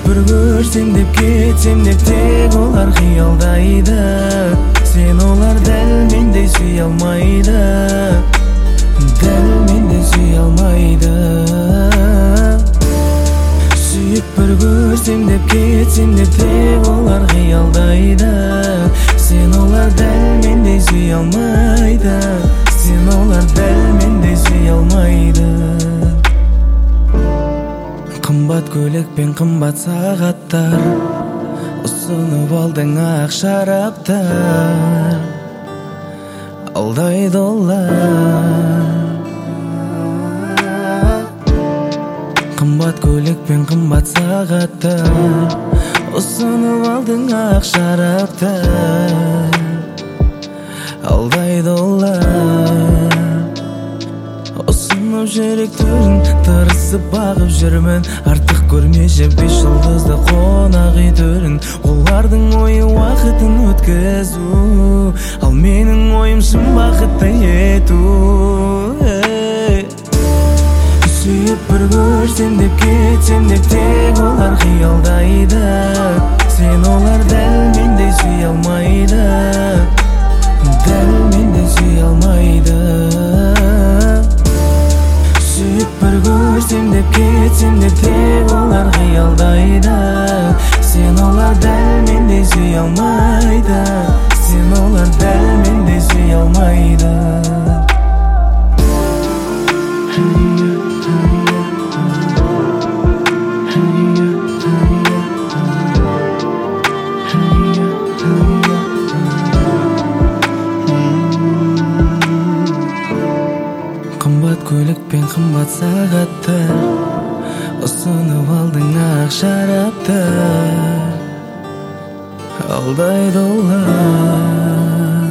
бір көрсем деп кетсем деп тек олар қиялдайды. Сен олар дәл мендей сүйе алмайды, дәл мендей сүйе алмайды. Сүйіп бір көрсем деп кетсем деп тек олар қиялдайды. Сен олар дәл мендей сүйе алмайды, сен олар дәл мендей сүйе алмайды. Қымбат көйлек пен қымбат сағаттар, ұсынып алдың ақ шараптар, алдайды олар. Қымбат көйлек пен қымбат сағаттар, ұсынып алдың ақ шараптар, алдайды олар. Ұсынып жүректерін тырысып бағып жүрмін, артық көрмеші 5 жұлдызды қонақ үй төрін. Олардың ойы уақытын өткізу, ал менің ойым шын бақытты ету. Сүйіп бір көрсем деп кетсем деп тек олар қиялдайды. Сен олар дәл мендей сүйе алмайды, дәл мендей сүйе алмайды. Сүйіп бір көрсем деп кетсем деп тек олар қиялдайды. Сен олар дәл мендей сүйе алмайды, сен олар дәл мендей сүйе алмайды. Қымбат көйлек пен қымбат сағаттар, ұсынып алдың ақ шараптар, алдайды олар.